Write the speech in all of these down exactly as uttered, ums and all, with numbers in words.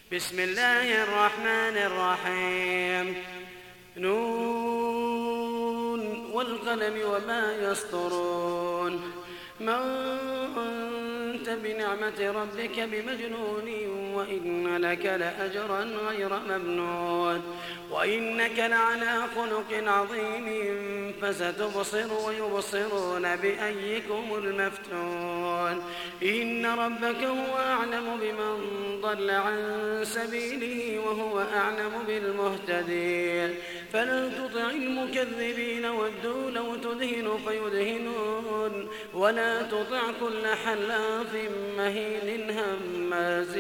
بسم الله الرحمن الرحيم. نون والقلم وما يسطرون. ما أنت بنعمة ربك بمجنون وإن لك لأجرا غير ممنون وإنك لعلى خلق عظيم فستبصر ويبصرون بأيكم المفتون. إن ربك هو أعلم بمن ضل عن سبيله وهو أعلم بالمهتدين. فلا تطع المكذبين ودوا لو تدهن فيدهنون ولا تطع كل حلاف مهين هماز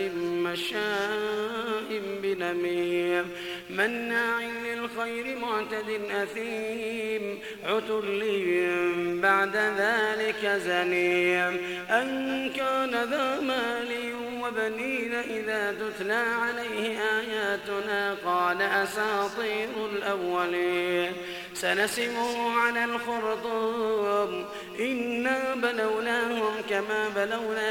مشاء بنميم مناع للخير معتد أثيم عتل بعد ذلك زنيم أن كان ذا مال وبنين إذا تتلى عليه آياتنا قال أساطير الأولين سنسمه على الخرطوم إنا بلوناهم كما بلونا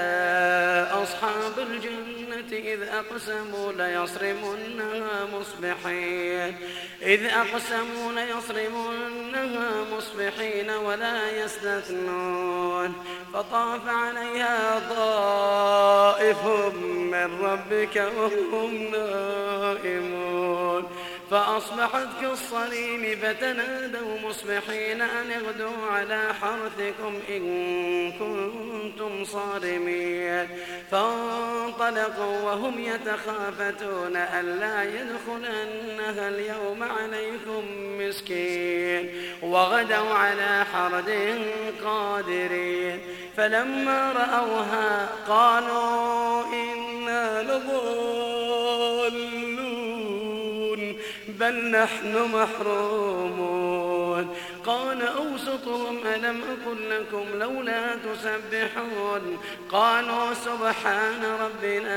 أصحاب الجنة إذ أقسموا ليصرمنها مصبحين إذ أقسموا ليصرمنها مصبحين ولا يستثنون فطاف عليها طائف من ربك وهم نائمون فأصبحت كالصريم فتنادوا مصبحين أن اغدوا على حرثكم إن كنتم صارمين فانطلقوا وهم يتخافتون ألا يدخلنها اليوم عليكم مسكين وغدوا على حرد قادرين فلما رأوها قالوا إنا لضالون بل نحن محرومون قال أوسطهم ألم أقل لكم لولا تسبحون قالوا سبحان ربنا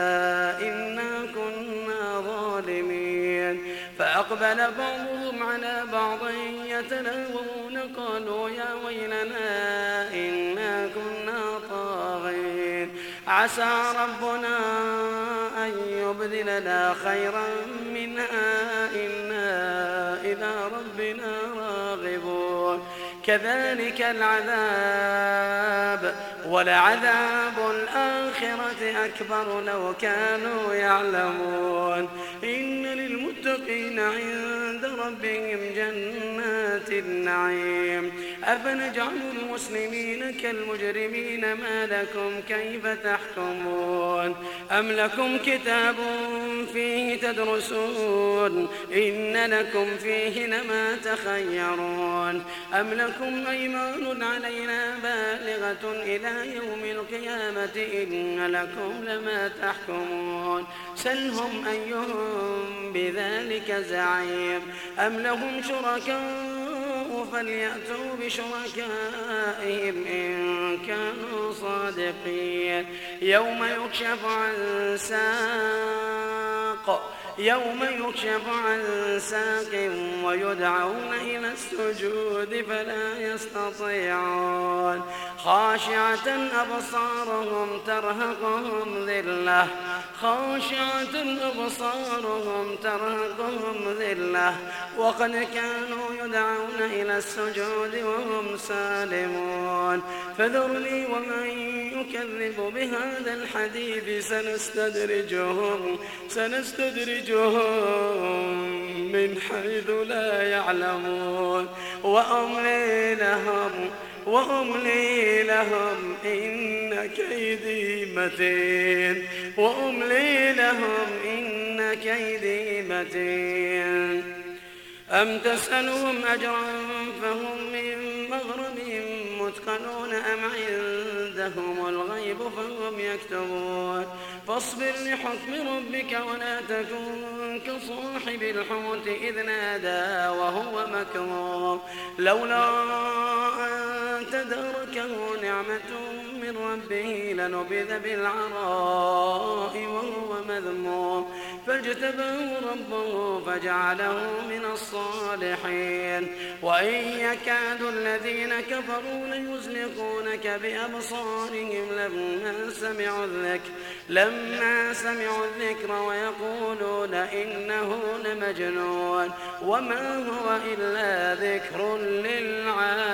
إنا كنا ظالمين فأقبل بعضهم على بعض يتلاومون قالوا يا ويلنا إنا كنا طاغين عسى ربنا أن يبدلنا خيرا منها إنا إلى ربنا راغبون كذلك العذاب ولعذاب الآخرة أكبر لو كانوا يعلمون إن للمتقين عند ربهم جنات النعيم أفنجعل المسلمين كالمجرمين ما لكم كيف تحكمون أم لكم كتاب فيه تدرسون إن لكم فيه لما تخيرون أم لكم أيمان علينا بالغة إلى يوم القيامة إن لكم لما تحكمون سلهم أيهم بذلك زعيم أم لهم شركاء فليأتوا بشركائهم إن كانوا صادقين يوم يكشف عن ساق يوم يكشف عن ساق ويدعون إلى السجود فلا يستطيعون خاشعة أبصارهم ترهقهم ذلة خاشعة أبصارهم ترهقهم ذلة وقد كانوا يدعون إلى السجود وهم سالمون فذرني ومن يكذب بهذا الحديث سنستدرجهم سنستدرجهم من حيث لا يعلمون وأملي لهم وأملي لهم إن كيدي متين وأملي لهم إن كيدي متين أم تسألهم أجرا فهم من مغرم مثقلون أم عندهم الغيب فهم يكتبون فاصبر لحكم ربك ولا تكن كصاحب الحوت إذ نادى وهو مكروه لولا أن تدركه نعمة من ربه لنبذ بالعراء وهو مذموم فاجتباه ربه فجعله من الصالحين. وإن يكاد الذين كفروا ليزلقونك بأبصارهم لما سمعوا الذكر لما سمعوا الذكر ويقولون إنه لمجنون وما هو إلا ذكر للعالمين.